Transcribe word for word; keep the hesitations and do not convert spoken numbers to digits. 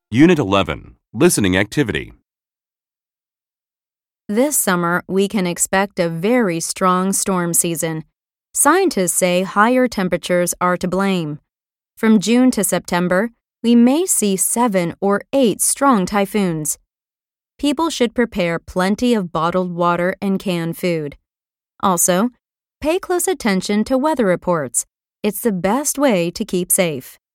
Unit eleven, Listening Activity. This summer, we can expect a very strong storm season. Scientists say higher temperatures are to blame. From June to September, we may see seven or eight strong typhoons. People should prepare plenty of bottled water and canned food. Also, pay close attention to weather reports. It's the best way to keep safe.